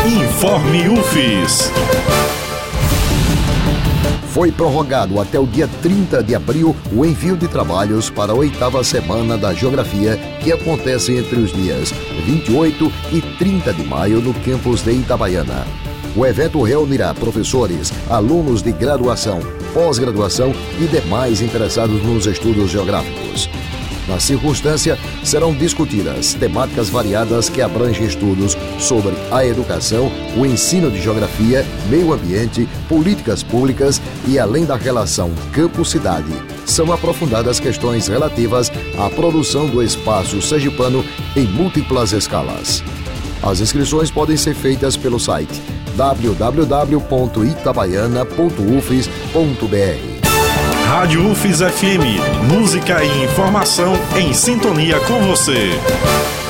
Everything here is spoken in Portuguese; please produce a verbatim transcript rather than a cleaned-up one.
Informe U F I S. Foi prorrogado até o dia trinta de abril o envio de trabalhos para a oitava semana da Geografia, que acontece entre os dias vinte e oito e trinta de maio no campus de Itabaiana. O evento reunirá professores, alunos de graduação, pós-graduação e demais interessados nos estudos geográficos. Na circunstância, serão discutidas temáticas variadas que abrangem estudos sobre a educação, o ensino de geografia, meio ambiente, políticas públicas e, além da relação campo-cidade, são aprofundadas questões relativas à produção do espaço sergipano em múltiplas escalas. As inscrições podem ser feitas pelo site w w w ponto itabaiana ponto u f i s ponto b r. Rádio U F I S F M, música e informação em sintonia com você.